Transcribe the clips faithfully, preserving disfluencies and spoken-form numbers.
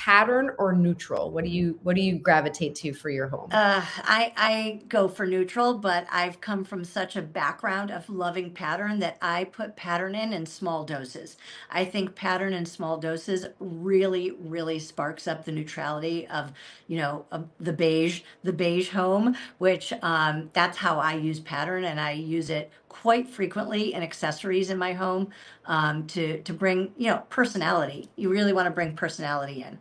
pattern or neutral? What do you what do you gravitate to for your home? Uh, I I go for neutral, but I've come from such a background of loving pattern that I put pattern in in small doses. I think pattern in small doses really, really sparks up the neutrality of, you know, of the beige, the beige home, which um, that's how I use pattern, and I use it quite frequently in accessories in my home um, to to bring, you know, personality. You really want to bring personality in.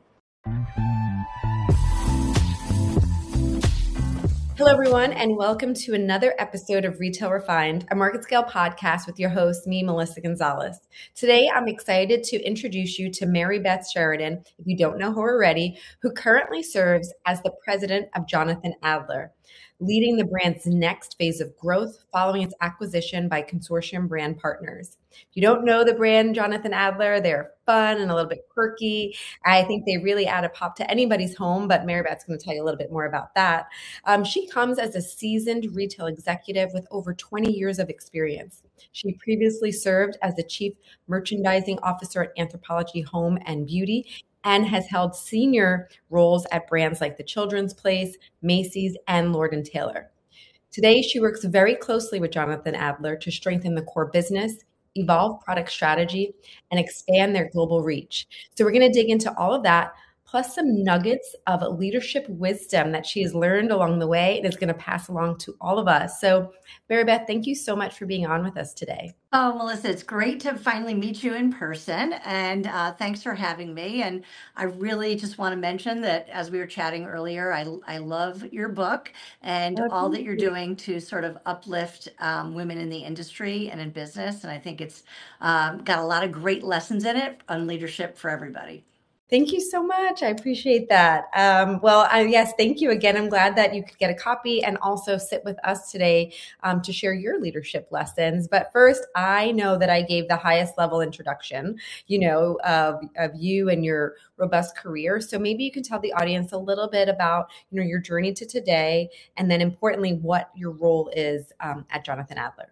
Hello, everyone, and welcome to another episode of Retail Refined, a market scale podcast with your host, me, Melissa Gonzalez. Today, I'm excited to introduce you to Mary Beth Sheridan, if you don't know her already, who currently serves as the president of Jonathan Adler, leading the brand's next phase of growth following its acquisition by Consortium Brand Partners. If you don't know the brand Jonathan Adler, they're fun and a little bit quirky. I think they really add a pop to anybody's home, but Mary Beth's going to tell you a little bit more about that. Um, she comes as a seasoned retail executive with over twenty years of experience. She previously served as the chief merchandising officer at Anthropologie Home and Beauty and has held senior roles at brands like The Children's Place, Macy's, and Lord and Taylor. Today, she works very closely with Jonathan Adler to strengthen the core business, evolve product strategy, and expand their global reach. So we're going to dig into all of that, plus some nuggets of leadership wisdom that she has learned along the way and is going to pass along to all of us. So, Mary Beth, thank you so much for being on with us today. Oh, Melissa, it's great to finally meet you in person, and uh, thanks for having me. And I really just want to mention that as we were chatting earlier, I, I love your book and Oh, all thank that you're you. doing to sort of uplift um, women in the industry and in business. And I think it's um, got a lot of great lessons in it on leadership for everybody. Thank you so much. I appreciate that. Um, well, I, yes, thank you again. I'm glad that you could get a copy and also sit with us today um, to share your leadership lessons. But first, I know that I gave the highest level introduction, you know, of, of you and your robust career. So maybe you can tell the audience a little bit about, you know, your journey to today, and then importantly, what your role is um, at Jonathan Adler.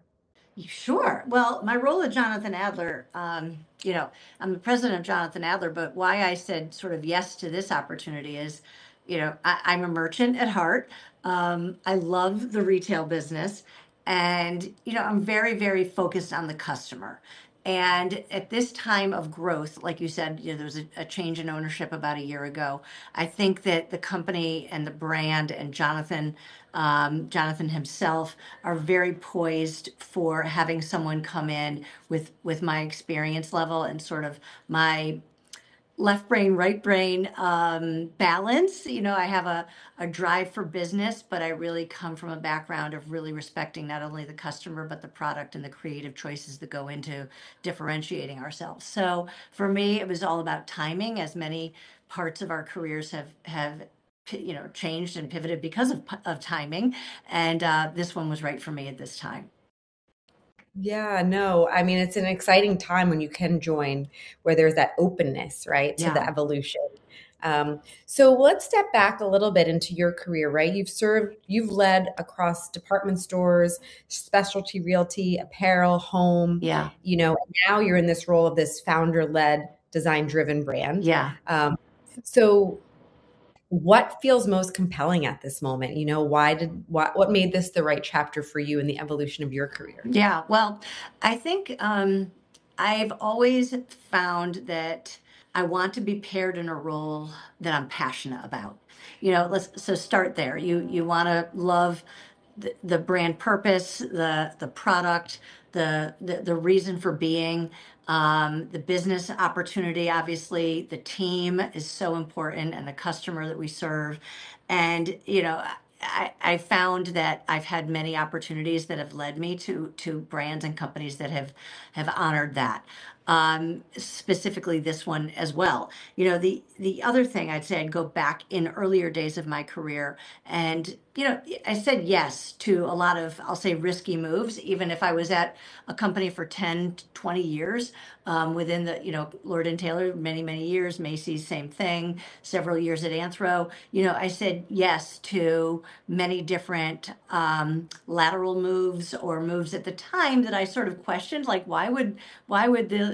Sure. Well, my role at Jonathan Adler, um, you know, I'm the president of Jonathan Adler, but why I said sort of yes to this opportunity is, you know, I, I'm a merchant at heart. Um, I love the retail business. And, you know, I'm very, very focused on the customer. And at this time of growth, like you said, you know, there was a, a change in ownership about a year ago. I think that the company and the brand and Jonathan, um, Jonathan himself, are very poised for having someone come in with with my experience level and sort of my left brain, right brain um, balance. You know, I have a, a drive for business, but I really come from a background of really respecting not only the customer, but the product and the creative choices that go into differentiating ourselves. So for me, it was all about timing, as many parts of our careers have, have you know, changed and pivoted because of, of timing. And uh, this one was right for me at this time. Yeah, no, I mean, it's an exciting time when you can join where there's that openness, right, to the Yeah. evolution. Um, so let's step back a little bit into your career, right? You've served, you've led across department stores, specialty realty, apparel, home, Yeah. you know, and now you're in this role of this founder-led, design-driven brand. Yeah. Um, so what feels most compelling at this moment? You know, why did what what made this the right chapter for you in the evolution of your career? Yeah, well, I think um, I've always found that I want to be paired in a role that I'm passionate about. You know, let's so start there. You you want to love the, the brand purpose, the the product, the the, the reason for being, um, the business opportunity. Obviously, the team is so important, and the customer that we serve, and you know. I, I found that I've had many opportunities that have led me to to brands and companies that have have honored that. Um, specifically this one as well. You know, the the other thing I'd say, I'd go back in earlier days of my career, and you know, I said yes to a lot of, I'll say, risky moves, even if I was at a company for ten, twenty years, um, within the, you know, Lord and Taylor, many, many years, Macy's, same thing, several years at Anthro. You know, I said yes to many different um, lateral moves or moves at the time that I sort of questioned, like, why would, why would the,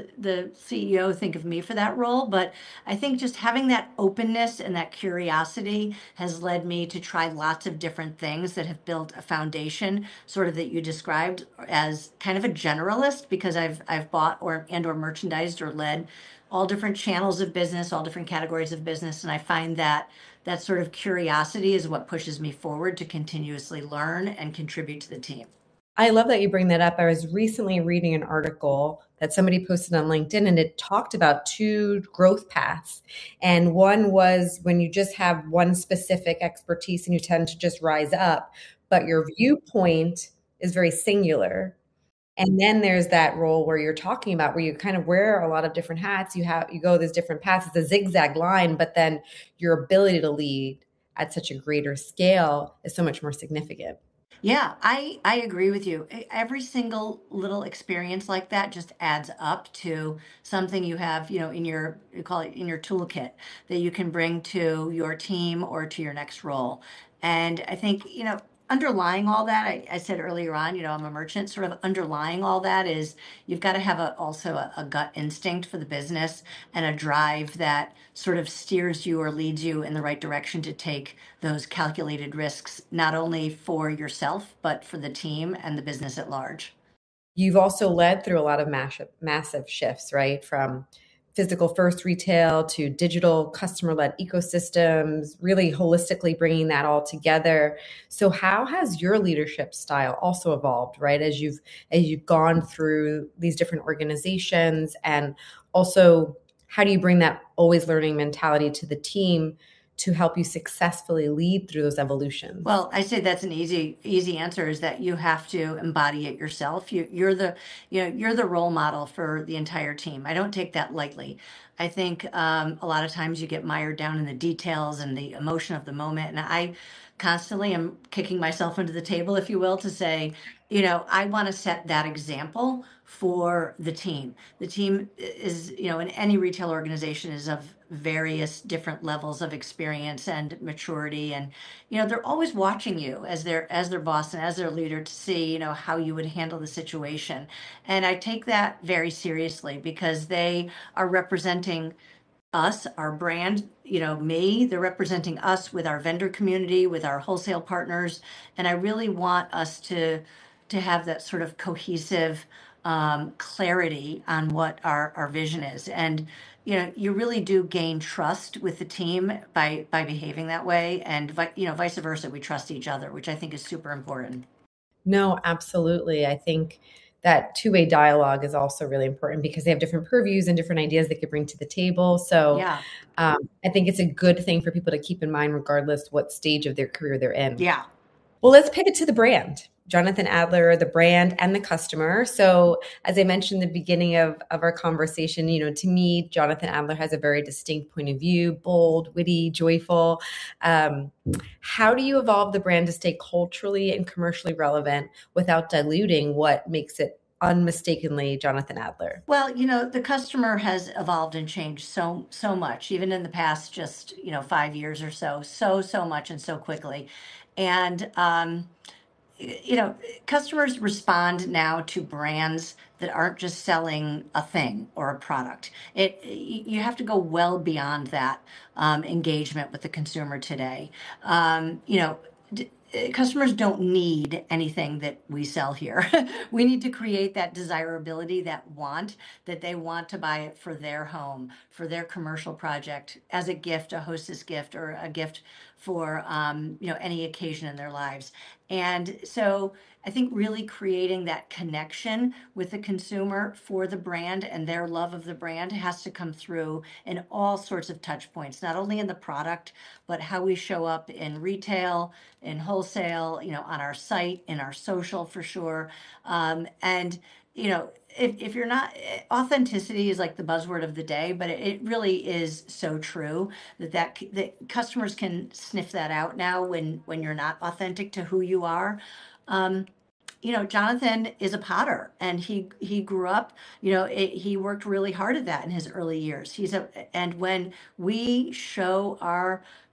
the the C E O think of me for that role, but I think just having that openness and that curiosity has led me to try lots of different things that have built a foundation, sort of that you described as kind of a generalist, because I've I've bought or and or merchandised or led all different channels of business, all different categories of business, and I find that that sort of curiosity is what pushes me forward to continuously learn and contribute to the team. I love that you bring that up. I was recently reading an article that somebody posted on LinkedIn, and it talked about two growth paths. And one was when you just have one specific expertise and you tend to just rise up, but your viewpoint is very singular. And then there's that role where you're talking about where you kind of wear a lot of different hats. You have you go these different paths. It's a zigzag line, but then your ability to lead at such a greater scale is so much more significant. Yeah, I I agree with you. E- Every single little experience like that just adds up to something you have, you know, in your you call it in your toolkit that you can bring to your team or to your next role. And I think, you know, underlying all that, I, I said earlier on, you know, I'm a merchant, sort of underlying all that is you've got to have a also a, a gut instinct for the business and a drive that sort of steers you or leads you in the right direction to take those calculated risks, not only for yourself, but for the team and the business at large. You've also led through a lot of massive, massive shifts, right? From physical first retail to digital customer led ecosystems, really holistically bringing that all together. So how has your leadership style also evolved, right? As you've as you've gone through these different organizations, and also how do you bring that always learning mentality to the team to help you successfully lead through those evolutions? Well, I say that's an easy easy answer is that you have to embody it yourself. You you're the you know you're the role model for the entire team. I don't take that lightly. I think um, a lot of times you get mired down in the details and the emotion of the moment, and I constantly am kicking myself into the table, if you will, to say, you know, I want to set that example for the team. The team is, you know, in any retail organization is of various different levels of experience and maturity, and you know they're always watching you as their as their boss and as their leader to see you know how you would handle the situation. And I take that very seriously because they are representing us, our brand, you know, me, they're representing us with our vendor community, with our wholesale partners. And I really want us to to have that sort of cohesive um, clarity on what our, our vision is. And you know, you really do gain trust with the team by by behaving that way. And vi- you know, vice versa, we trust each other, which I think is super important. No, absolutely. I think that two-way dialogue is also really important because they have different purviews and different ideas they could bring to the table. So Yeah. um, I think it's a good thing for people to keep in mind, regardless what stage of their career they're in. Yeah. Well, let's pivot to the brand. Jonathan Adler, the brand and the customer. So as I mentioned in the beginning of, of our conversation, you know, to me, Jonathan Adler has a very distinct point of view, bold, witty, joyful. Um, how do you evolve the brand to stay culturally and commercially relevant without diluting what makes it unmistakably Jonathan Adler? Well, you know, the customer has evolved and changed so so much, even in the past just, you know, five years or so, so so much and so quickly. And um, y- you know, customers respond now to brands that aren't just selling a thing or a product. It y- you have to go well beyond that um, engagement with the consumer today. Um, you know. d- uh, Customers don't need anything that we sell here. We need to create that desirability, that want, that they want to buy it for their home, for their commercial project, as a gift, a hostess gift, or a gift for um, you know any occasion in their lives. And so I think really creating that connection with the consumer for the brand and their love of the brand has to come through in all sorts of touch points, not only in the product, but how we show up in retail, in wholesale, you know, on our site, in our social for sure. Um, and, you know, if, if you're not, authenticity is like the buzzword of the day, but it, it really is so true that, that that customers can sniff that out now when when you're not authentic to who you are. Um, you know, Jonathan is a potter, and he he grew up. You know, it, he worked really hard at that in his early years. He's a and when we show our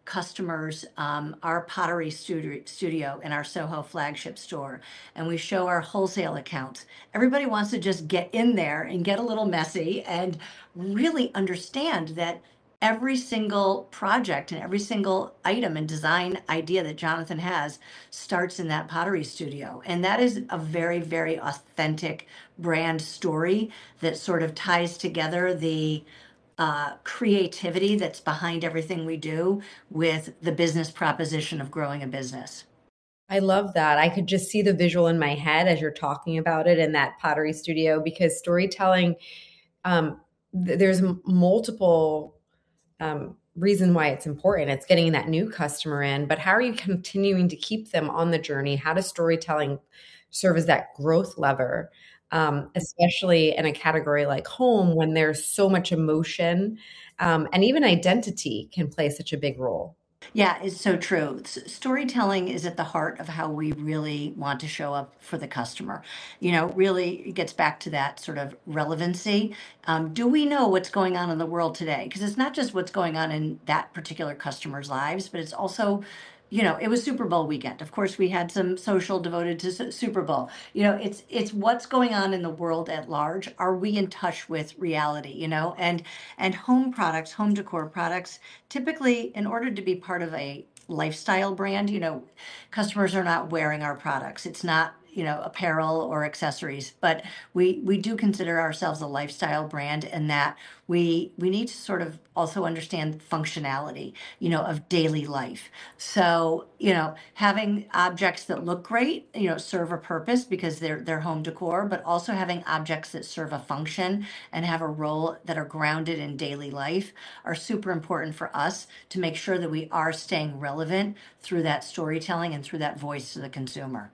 customers um, our pottery studio, studio in our Soho flagship store, and we show our wholesale accounts, everybody wants to just get in there and get a little messy and really understand that every single project and every single item and design idea that Jonathan has starts in that pottery studio. And that is a very, very authentic brand story that sort of ties together the uh, creativity that's behind everything we do with the business proposition of growing a business. I love that. I could just see the visual in my head as you're talking about it in that pottery studio, because storytelling, um, th- there's m- multiple um, reason why it's important. It's getting that new customer in, but how are you continuing to keep them on the journey? How does storytelling serve as that growth lever, um, especially in a category like home when there's so much emotion, um, and even identity can play such a big role? Yeah, it's so true. S- Storytelling is at the heart of how we really want to show up for the customer. You know, really, it gets back to that sort of relevancy. Um, do we know what's going on in the world today? Because it's not just what's going on in that particular customer's lives, but it's also, you know, it was Super Bowl weekend. Of course, we had some social devoted to Su- Super Bowl. You know, it's it's what's going on in the world at large. Are we in touch with reality? You know, and and home products, home decor products, typically, in order to be part of a lifestyle brand, you know, customers are not wearing our products. It's not, you know, apparel or accessories, but we we do consider ourselves a lifestyle brand, and that we we need to sort of also understand functionality, you know, of daily life. So, you know, having objects that look great, you know, serve a purpose because they're they're home decor, but also having objects that serve a function and have a role that are grounded in daily life are super important for us to make sure that we are staying relevant through that storytelling and through that voice to the consumer.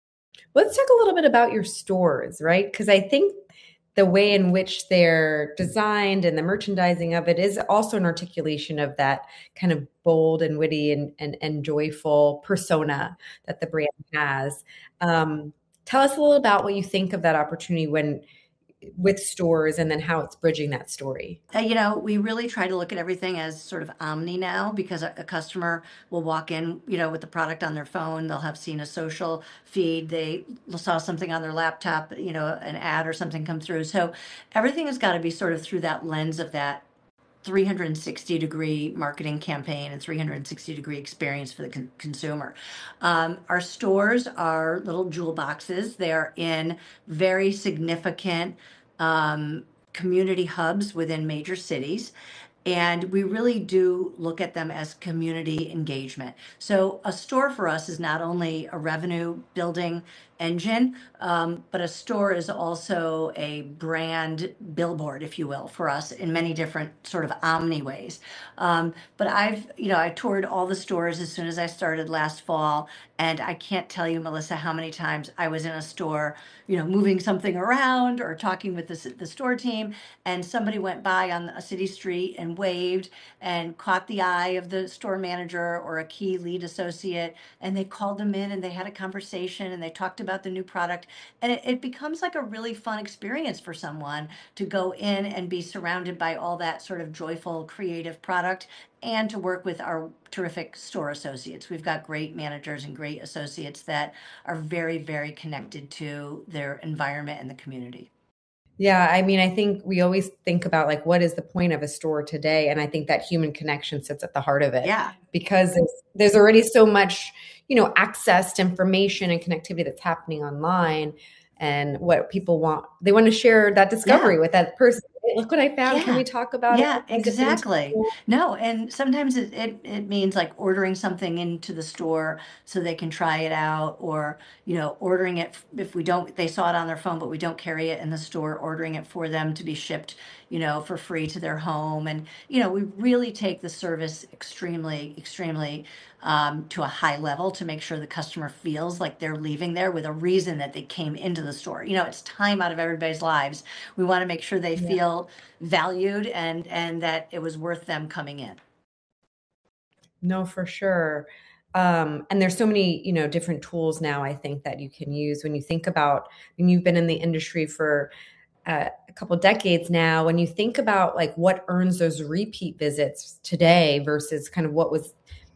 Let's talk a little bit about your stores, right? Because I think the way in which they're designed and the merchandising of it is also an articulation of that kind of bold and witty and, and, and joyful persona that the brand has. Um, tell us a little about what you think of that opportunity when with stores, and then how it's bridging that story. Uh, you know, we really try to look at everything as sort of omni now, because a, a customer will walk in, you know, with the product on their phone. They'll have seen a social feed. They saw something on their laptop, you know, an ad or something come through. So everything has got to be sort of through that lens of that three hundred sixty degree marketing campaign and three hundred sixty degree experience for the con- consumer. Um, our stores are little jewel boxes. They are in very significant um, community hubs within major cities. And we really do look at them as community engagement. So a store for us is not only a revenue building engine, um, but a store is also a brand billboard, if you will, for us in many different sort of omni ways. Um, but I've, you know, I toured all the stores as soon as I started last fall, and I can't tell you, Melissa, how many times I was in a store, you know, moving something around or talking with the, the store team, and somebody went by on a city street and waved and caught the eye of the store manager or a key lead associate, and they called them in and they had a conversation and they talked about the new product. And it, it becomes like a really fun experience for someone to go in and be surrounded by all that sort of joyful, creative product, and to work with our terrific store associates. We've got great managers and great associates that are very, very connected to their environment and the community. Yeah, I mean, I think we always think about like what is the point of a store today, and I think that human connection sits at the heart of it, Yeah. because there's, there's already so much, you know, access to information and connectivity that's happening online, and what people want, they want to share that discovery Yeah. with that person. "Hey, look what I found. Can Yeah. we talk about it? Yeah, Can we get into exactly. it?" No, and sometimes it, it it means like ordering something into the store so they can try it out, or, you know, ordering it f- if we don't, they saw it on their phone, but we don't carry it in the store, ordering it for them to be shipped, you know, for free to their home. And, you know, we really take the service extremely, extremely um, to a high level to make sure the customer feels like they're leaving there with a reason that they came into the store. You know, it's time out of everybody's lives. We want to make sure they Yeah. feel valued and and that it was worth them coming in. No, for sure. Um, and there's so many, you know, different tools now, I think, that you can use when you think about, when you've been in the industry for uh, a couple decades now. When you think about like what earns those repeat visits today versus kind of what was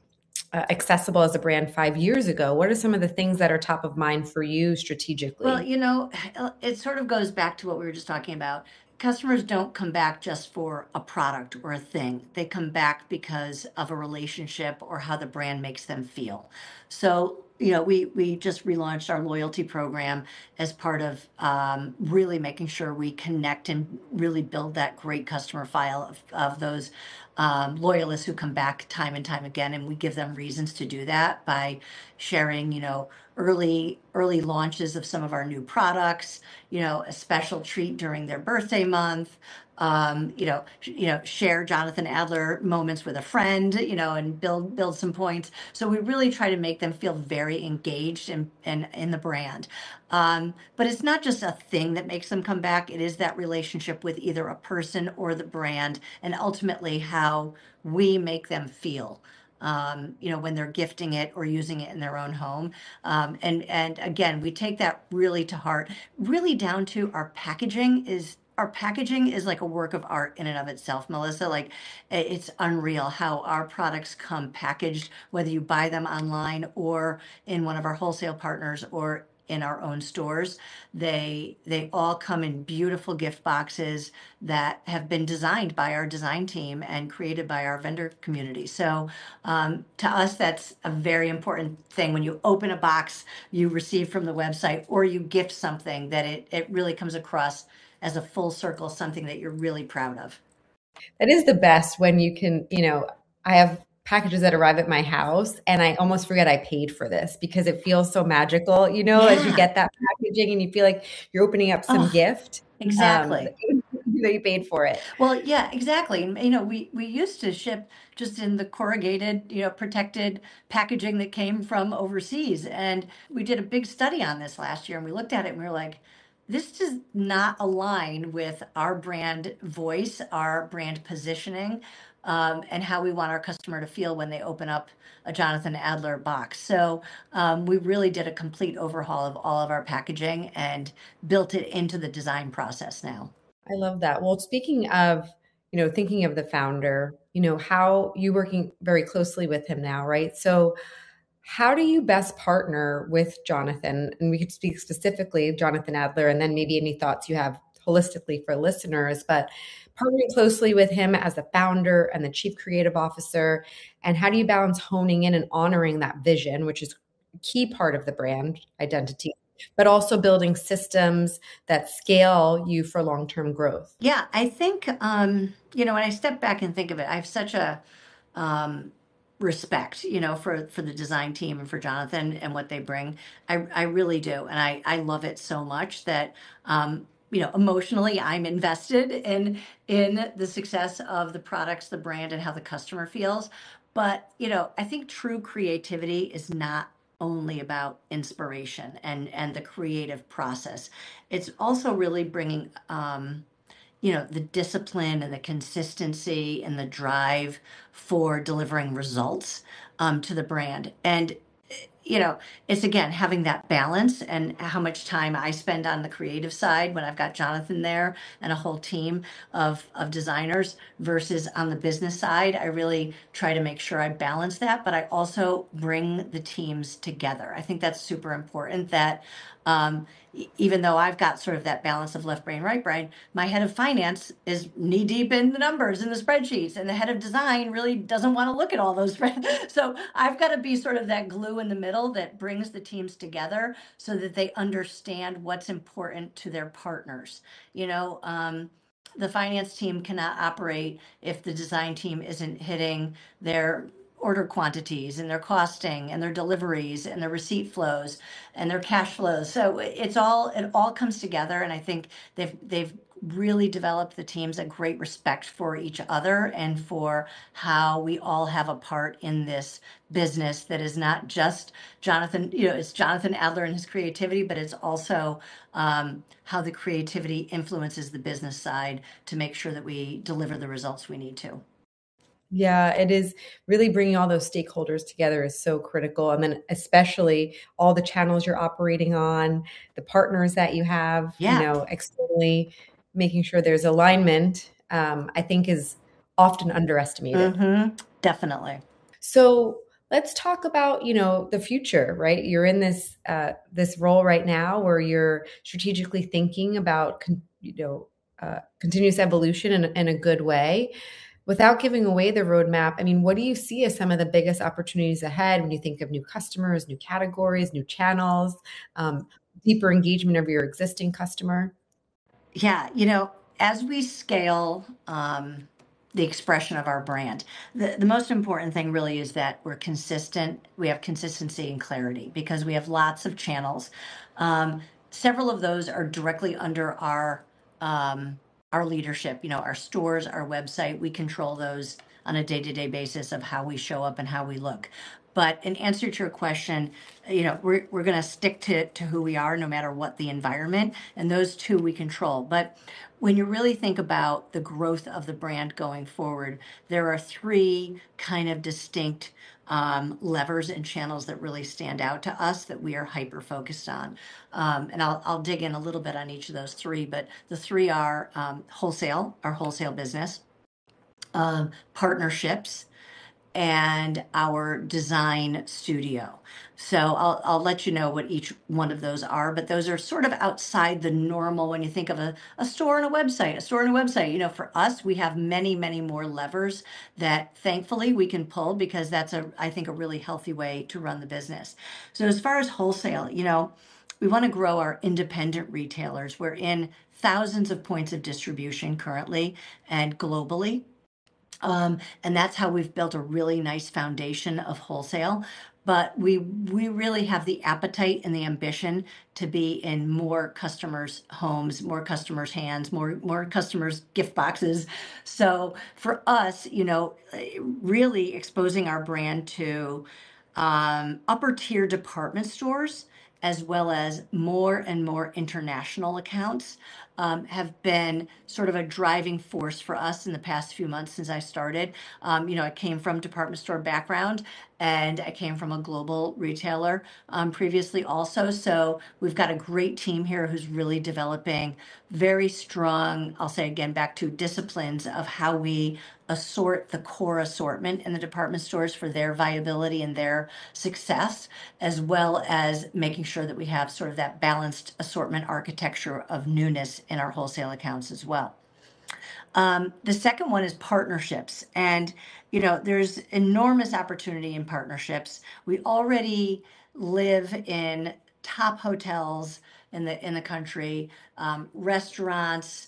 uh, accessible as a brand five years ago, what are some of the things that are top of mind for you Well, strategically? you know, it sort of goes back to what we were just talking about. Customers don't come back just for a product or a thing. They come back because of a relationship or how the brand makes them feel. So, you know, we we just relaunched our loyalty program as part of um, really making sure we connect and really build that great customer file of, of those um, loyalists who come back time and time again, and we give them reasons to do that by sharing, you know, early early launches of some of our new products, you know, a special treat during their birthday month, um, you know, sh- you know, share Jonathan Adler moments with a friend, you know, and build build some points. So we really try to make them feel very engaged in in, in the brand. Um, but it's not just a thing that makes them come back. It is that relationship with either a person or the brand, and ultimately how we make them feel. Um, you know, when they're gifting it or using it in their own home. Um, and and again, we take that really to heart, really down to our packaging is our packaging is like a work of art in and of itself, Melissa. Like i- it's unreal how our products come packaged, whether you buy them online or in one of our wholesale partners or in our own stores. They they all come in beautiful gift boxes that have been designed by our design team and created by our vendor community. So um, to us, that's a very important thing. When you open a box you receive from the website or you gift something, that it, it really comes across as a full circle, something that you're really proud of. That is the best when you can, you know, I have packages that arrive at my house and I almost forget I paid for this because it feels so magical, you know, as you Yeah. get that packaging and you feel like you're opening up some Oh, gift um, that exactly. you that you paid for it. Well, yeah, exactly. And, you know, we, we used to ship just in the corrugated, you know, protected packaging that came from overseas. And we did a big study on this last year and we looked at it and we were like, this does not align with our brand voice, our brand positioning, um, and how we want our customer to feel when they open up a Jonathan Adler box. So um, we really did a complete overhaul of all of our packaging and built it into the design process now. I love that. Well, speaking of, you know, thinking of the founder, you know, how you working very closely with him now, right? So how do you best partner with Jonathan? And we could speak specifically Jonathan Adler, and then maybe any thoughts you have holistically for listeners, but partnering closely with him as the founder and the chief creative officer. And how do you balance honing in and honoring that vision, which is a key part of the brand identity, but also building systems that scale you for long-term growth? Yeah, I think um, you know, when I step back and think of it, I have such a um, respect, you know, for for the design team and for Jonathan and what they bring. I I really do, and I I love it so much that um, you know, emotionally I'm invested in in the success of the products, the brand, and how the customer feels. But you know, I think true creativity is not only about inspiration and and the creative process. It's also really bringing um, you know, the discipline and the consistency and the drive for delivering results um, to the brand. And you know, it's again having that balance and how much time I spend on the creative side when I've got Jonathan there and a whole team of of designers versus on the business side. I really try to make sure I balance that, but I also bring the teams together. I think that's super important that um, e- even though I've got sort of that balance of left brain, right brain, my head of finance is knee deep in the numbers and the spreadsheets, and the head of design really doesn't want to look at all those spreadsheets. So I've got to be sort of that glue in the middle that brings the teams together so that they understand what's important to their partners. You know, um, the finance team cannot operate if the design team isn't hitting their order quantities and their costing and their deliveries and their receipt flows and their cash flows. So it's all it all comes together, and I think they've they've really developed the teams a great respect for each other and for how we all have a part in this business that is not just Jonathan, you know, it's Jonathan Adler and his creativity, but it's also um, how the creativity influences the business side to make sure that we deliver the results we need to. Yeah, it is really bringing all those stakeholders together is so critical. And then, especially all the channels you're operating on, the partners that you have, you Yeah. know, externally. making sure there's alignment, um, I think is often underestimated. Mm-hmm. Definitely. So let's talk about, you know, the future, right? You're in this uh, this role right now where you're strategically thinking about, con- you know, uh, continuous evolution in, in a good way. Without giving away the roadmap, I mean, what do you see as some of the biggest opportunities ahead when you think of new customers, new categories, new channels, um, deeper engagement of your existing customer? Yeah, you know, as we scale um, the expression of our brand, the, the most important thing really is that we're consistent. We have consistency and clarity because we have lots of channels. Um, several of those are directly under our um, our leadership. You know, our stores, our website. We control those on a day-to-day basis of how we show up and how we look. But in answer to your question, you know, we're, we're going to stick to, to who we are no matter what the environment, and those two we control. But when you really think about the growth of the brand going forward, there are three kind of distinct um, levers and channels that really stand out to us that we are hyper focused on. Um, and I'll, I'll dig in a little bit on each of those three, but the three are um, wholesale, our wholesale business, um, partnerships, and our design studio. So I'll, I'll let you know what each one of those are, but those are sort of outside the normal when you think of a, a store and a website, a store and a website. You know, for us, we have many, many more levers that thankfully we can pull because that's a, I think, a really healthy way to run the business. So as far as wholesale, you know, we want to grow our independent retailers. We're in thousands of points of distribution currently and globally. Um, and that's how we've built a really nice foundation of wholesale. But we we really have the appetite and the ambition to be in more customers' homes, more customers' hands, more more customers' gift boxes. So for us, you know, really exposing our brand to um, upper tier department stores as well as more and more international accounts um, have been sort of a driving force for us in the past few months since I started. Um, you know, I came from department store background and I came from a global retailer um, previously also. So we've got a great team here who's really developing very strong, I'll say again, back to disciplines of how we assort the core assortment in the department stores for their viability and their success, as well as making sure that we have sort of that balanced assortment architecture of newness in our wholesale accounts as well. Um, the second one is partnerships. And, you know, there's enormous opportunity in partnerships. We already live in top hotels in the in the country, um, restaurants,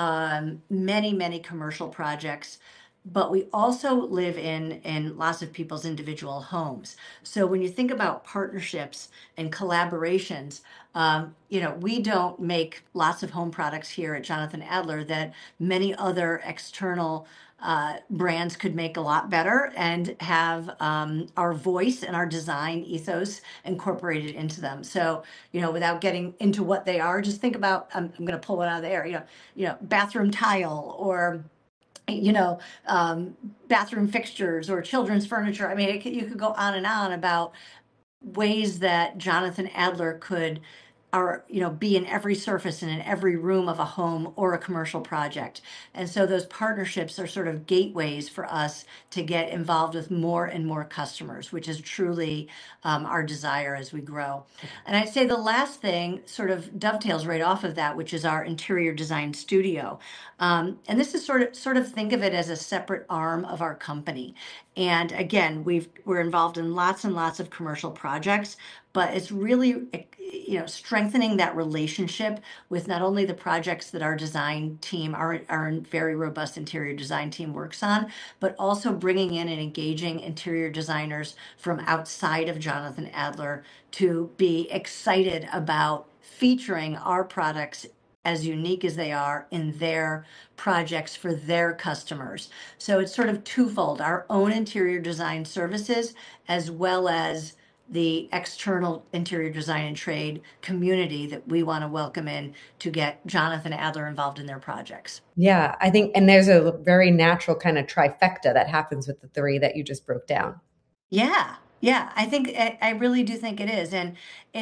um, many, many commercial projects. But we also live in in lots of people's individual homes. So when you think about partnerships and collaborations, um, you know, we don't make lots of home products here at Jonathan Adler that many other external uh, brands could make a lot better and have um, our voice and our design ethos incorporated into them. So, you know, without getting into what they are, just think about, I'm, I'm going to pull one out of the air, you know, you know, bathroom tile or you know, um, bathroom fixtures or children's furniture. I mean, it, you could go on and on about ways that Jonathan Adler could are you know be in every surface and in every room of a home or a commercial project. And so those partnerships are sort of gateways for us to get involved with more and more customers, which is truly um, our desire as we grow. And I'd say the last thing sort of dovetails right off of that, which is our interior design studio. Um, and this is sort of sort of think of it as a separate arm of our company. And again, we've we're involved in lots and lots of commercial projects, but it's really you know strengthening that relationship with not only the projects that our design team, our our very robust interior design team works on, but also bringing in and engaging interior designers from outside of Jonathan Adler to be excited about featuring our products as unique as they are in their projects for their customers. So it's sort of twofold, our own interior design services, as well as the external interior design and trade community that we want to welcome in to get Jonathan Adler involved in their projects. Yeah, I think, and there's a very natural kind of trifecta that happens with the three that you just broke down. Yeah, yeah, I think I, I really do think it is. And it's,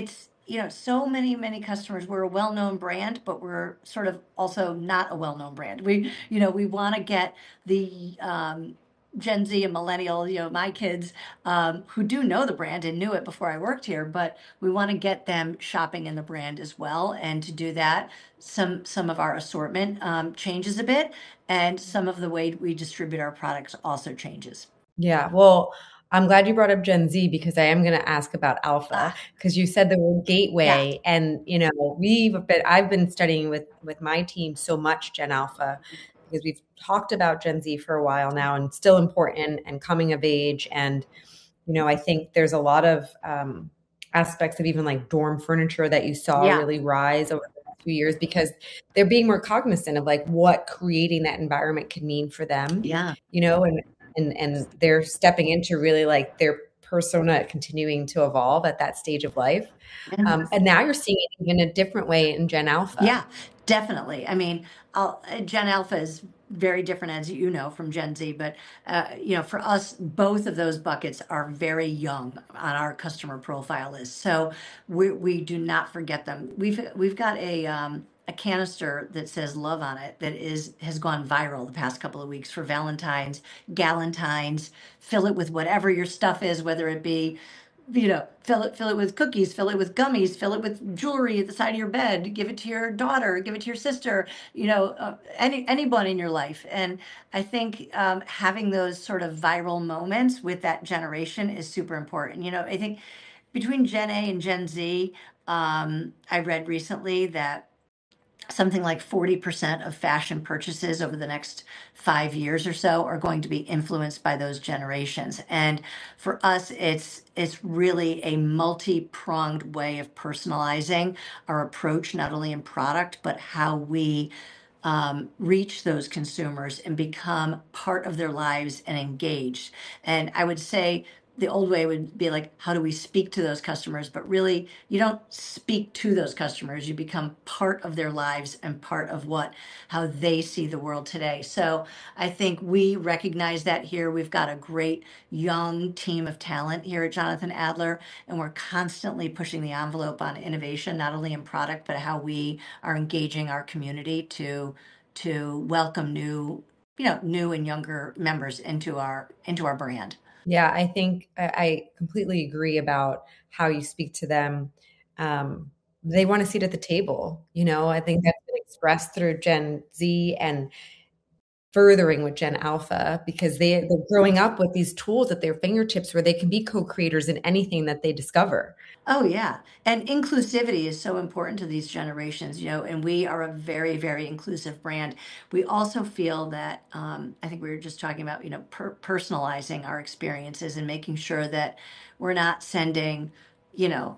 you know, so many, many customers, we're a well-known brand, but we're sort of also not a well-known brand. We, you know, we want to get the um, Gen Z and millennial, you know, my kids um, who do know the brand and knew it before I worked here, but we want to get them shopping in the brand as well. And to do that, some some of our assortment um, changes a bit, and some of the way we distribute our products also changes. Yeah, well, I'm glad you brought up Gen Z because I am going to ask about Alpha Ah, because you said the word yeah. gateway, and you know we've been I've been studying with with my team so much Gen Alpha because we've talked about Gen Z for a while now and still important and coming of age, and you know I think there's a lot of um, aspects of even like dorm furniture that you saw Yeah. really rise over the last few years because they're being more cognizant of like what creating that environment can mean for them, Yeah. you know, and and and they're stepping into really like their persona continuing to evolve at that stage of life. Um, and now you're seeing it even a different way in Gen Alpha. Yeah, definitely. I mean, I'll, uh, Gen Alpha is very different, as you know, from Gen Z. But uh, you know, for us, both of those buckets are very young on our customer profile list. So we we do not forget them. We've we've got a um, a canister that says love on it that is has gone viral the past couple of weeks for Valentine's, Galentine's. Fill it with whatever your stuff is, whether it be, you know, fill it, fill it with cookies, fill it with gummies, fill it with jewelry at the side of your bed, give it to your daughter, give it to your sister, you know, uh, any anyone in your life. And I think um, having those sort of viral moments with that generation is super important. You know, I think between Gen A and Gen Z, um, I read recently that something like forty percent of fashion purchases over the next five years or so are going to be influenced by those generations. And for us, it's it's really a multi-pronged way of personalizing our approach, not only in product, but how we um, reach those consumers and become part of their lives and engaged. And I would say the old way would be like, how do we speak to those customers? But really, you don't speak to those customers. You become part of their lives and part of what, how they see the world today. So I think we recognize that here. We've got a great young team of talent here at Jonathan Adler, and we're constantly pushing the envelope on innovation, not only in product, but how we are engaging our community to to welcome new, you know, new and younger members into our into our brand. Yeah, I think I, I completely agree about how you speak to them. Um, they want a seat at the table. You know, I think that's been expressed through Gen Z and furthering with Gen Alpha because they, they're growing up with these tools at their fingertips where they can be co-creators in anything that they discover. Oh, yeah. And inclusivity is so important to these generations, you know, and we are a very, very inclusive brand. We also feel that, um, I think we were just talking about, you know, per- personalizing our experiences and making sure that we're not sending, you know,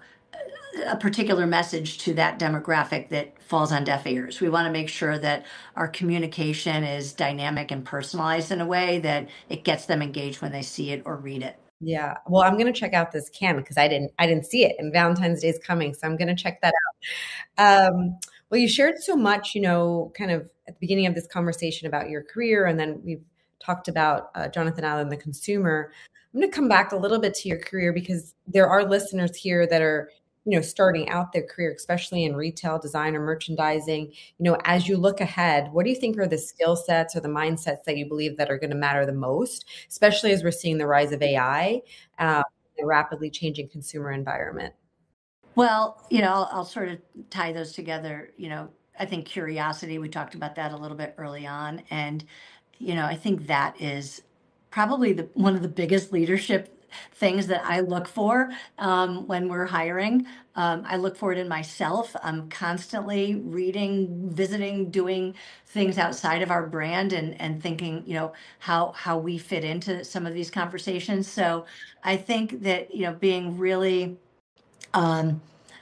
a particular message to that demographic that falls on deaf ears. We want to make sure that our communication is dynamic and personalized in a way that it gets them engaged when they see it or read it. Yeah. Well, I'm going to check out this can because I didn't I didn't see it and Valentine's Day is coming, so I'm going to check that out. Um, well, you shared so much, you know, kind of at the beginning of this conversation about your career, and then we've talked about uh, Jonathan Allen, the consumer. I'm going to come back a little bit to your career because there are listeners here that are, you know, starting out their career, especially in retail, design, or merchandising. You know, as you look ahead, what do you think are the skill sets or the mindsets that you believe that are going to matter the most, especially as we're seeing the rise of A I, uh, the rapidly changing consumer environment? Well, you know, I'll, I'll sort of tie those together. You know, I think curiosity, we talked about that a little bit early on. And, you know, I think that is probably the one of the biggest leadership things that I look for um, when we're hiring. Um, I look for it in myself. I'm constantly reading, visiting, doing things outside of our brand and and thinking, you know, how how we fit into some of these conversations. So I think that, you know, being really um,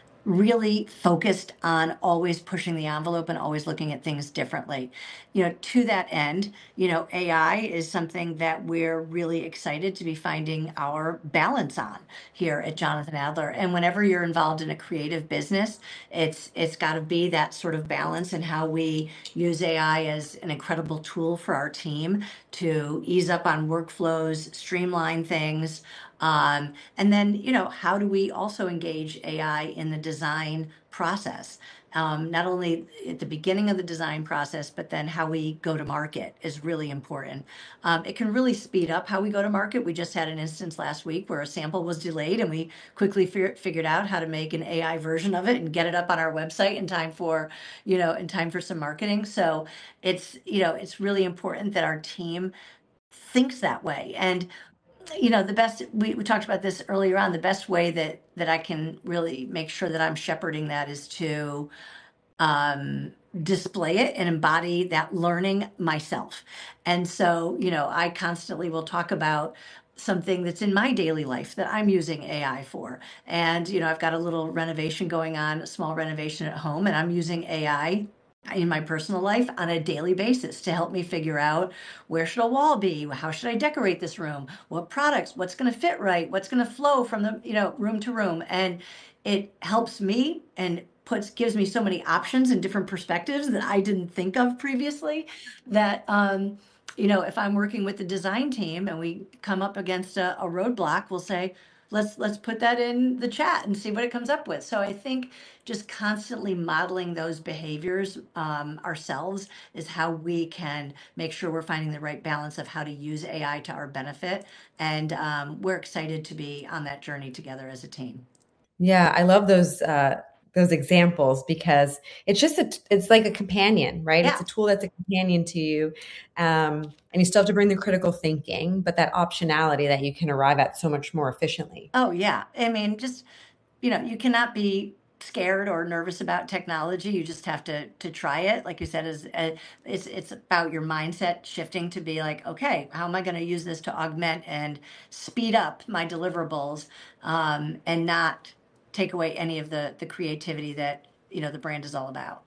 really focused on always pushing the envelope and always looking at things differently. You know, to that end, you know, A I is something that we're really excited to be finding our balance on here at Jonathan Adler. And whenever you're involved in a creative business, it's it's got to be that sort of balance in how we use A I as an incredible tool for our team to ease up on workflows, streamline things. Um, and then, you know, how do we also engage A I in the design process. Um, not only at the beginning of the design process, but then how we go to market is really important. Um, it can really speed up how we go to market. We just had an instance last week where a sample was delayed, and we quickly fi- figured out how to make an A I version of it and get it up on our website in time for, you know, in time for some marketing. So it's, you know, it's really important that our team thinks that way. And you know, the best, we, we talked about this earlier on, the best way that that I can really make sure that I'm shepherding that is to um, display it and embody that learning myself. And so, you know, I constantly will talk about something that's in my daily life that I'm using A I for. And, you know, I've got a little renovation going on, a small renovation at home, and I'm using A I in my personal life on a daily basis to help me figure out where should a wall be, how should I decorate this room, what products, what's going to fit right, what's going to flow from the, you know, room to room. And it helps me and puts gives me so many options and different perspectives that I didn't think of previously, that um you know, if I'm working with the design team and we come up against a, a roadblock, we'll say, let's let's put that in the chat and see what it comes up with. So I think just constantly modeling those behaviors um, ourselves is how we can make sure we're finding the right balance of how to use A I to our benefit. And um, we're excited to be on that journey together as a team. Yeah, I love those uh, those examples because it's just a, it's like a companion, right? It's Yeah. a tool that's a companion to you, um, and you still have to bring the critical thinking, but that optionality that you can arrive at so much more efficiently. Oh, yeah. I mean, just, you know, you cannot be scared or nervous about technology. You just have to to try it. Like you said, is uh, it's it's about your mindset shifting to be like, okay, how am I going to use this to augment and speed up my deliverables, um, and not take away any of the the creativity that, you know, the brand is all about.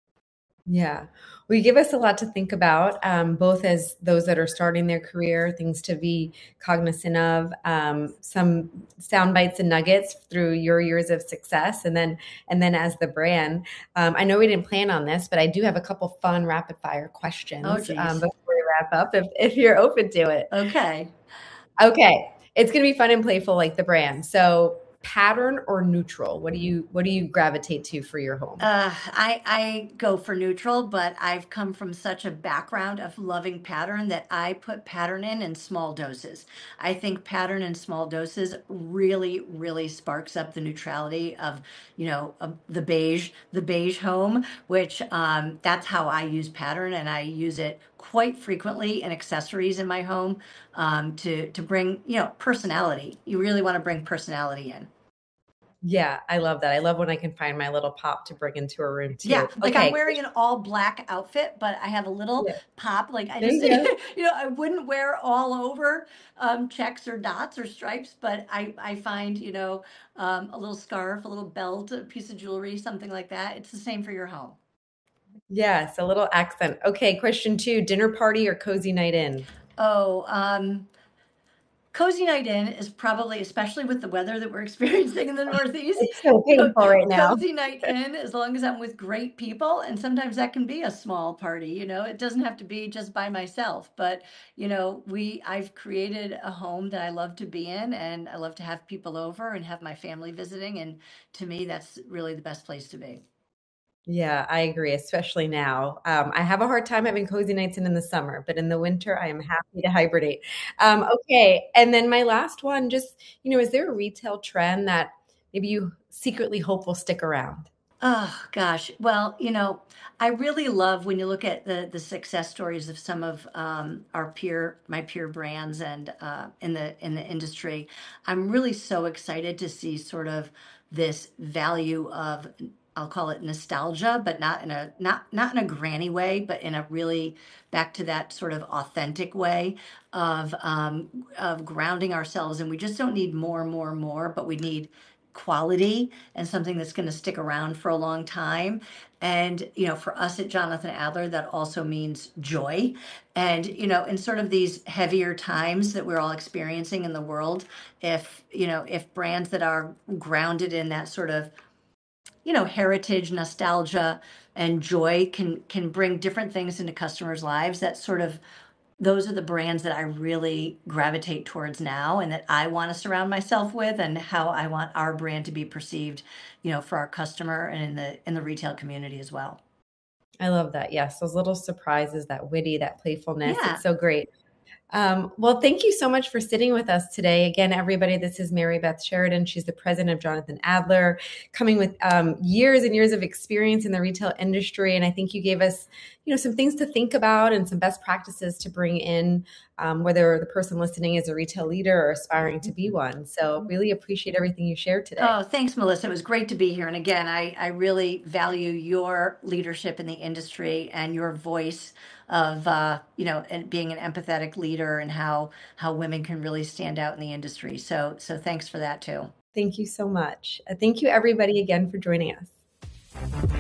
Yeah. Well, you give us a lot to think about, um, both as those that are starting their career, things to be cognizant of, um, some sound bites and nuggets through your years of success, and then and then as the brand. Um, I know we didn't plan on this, but I do have a couple fun rapid fire Oh, questions um, geez. before we wrap up, if if you're open to it. Okay. Okay, it's gonna be fun and playful like the brand. So, pattern or neutral? What do you what do you gravitate to for your home? Uh, I I go for neutral, but I've come from such a background of loving pattern that I put pattern in in small doses. I think pattern in small doses really, really sparks up the neutrality of, you know, of the beige, the beige home, which um, that's how I use pattern, and I use it quite frequently in accessories in my home um, to to bring, you know, personality. You really want to bring personality in. Yeah, I love that. I love when I can find my little pop to bring into a room Yeah, too. like I'm Okay. wearing an all black outfit, but I have a little Yeah, pop. Like I there just, you go. you know, I wouldn't wear all over um, checks or dots or stripes, but I, I find, you know, um, a little scarf, a little belt, a piece of jewelry, something like that. It's the same for your home. Yes, a little accent. Okay, question two, dinner party or cozy night in? Oh, um, cozy night in is probably, especially with the weather that we're experiencing in the Northeast, It's so co- painful right now. cozy night in, as long as I'm with great people. And sometimes that can be a small party, you know, it doesn't have to be just by myself. But, you know, we, I've created a home that I love to be in, and I love to have people over and have my family visiting. And to me, that's really the best place to be. Yeah, I agree, especially now. Um, I have a hard time having cozy nights in in the summer, but in the winter, I am happy to hibernate. Um, okay, and then my last one, just, you know, is there a retail trend that maybe you secretly hope will stick around? Oh gosh. Well, you know, I really love when you look at the the success stories of some of um, our peer, my peer brands, and uh, in the in the industry. I'm really so excited to see sort of this value of, I'll call it nostalgia, but not in a not not in a granny way, but in a really back to that sort of authentic way of um, of grounding ourselves. And we just don't need more, more, more, but we need quality and something that's going to stick around for a long time. And, you know, for us at Jonathan Adler, that also means joy. And, you know, in sort of these heavier times that we're all experiencing in the world, if, you know, if brands that are grounded in that sort of, you know, heritage, nostalgia, and joy can can bring different things into customers' lives, that sort of those are the brands that I really gravitate towards now and that I want to surround myself with, and how I want our brand to be perceived, you know, for our customer and in the in the retail community as well. I love that. Yes, those little surprises, that witty, that playfulness. Yeah. It's so great. Um, well, thank you so much for sitting with us today. Again, everybody, this is Mary Beth Sheridan. She's the president of Jonathan Adler, coming with um, years and years of experience in the retail industry. And I think you gave us, you know, some things to think about and some best practices to bring in, um, whether the person listening is a retail leader or aspiring to be one. So really appreciate everything you shared today. Oh, thanks, Melissa. It was great to be here. And again, I, I really value your leadership in the industry and your voice of, uh, you know, and being an empathetic leader, and how how women can really stand out in the industry. So so thanks for that too. Thank you so much. Uh, Thank you, everybody, again for joining us.